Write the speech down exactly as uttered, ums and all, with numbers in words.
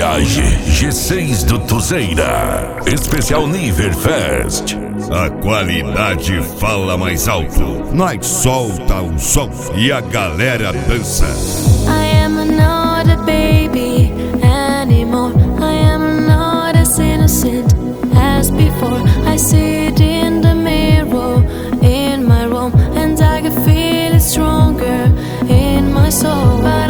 Voyage G seis do Tuzeira. Especial Niverfest. A qualidade fala mais alto. Nós solta o som e a galera dança. I am not a baby anymore. I am not as innocent as before. I sit in the mirror in my room and I can feel it stronger in my soul. But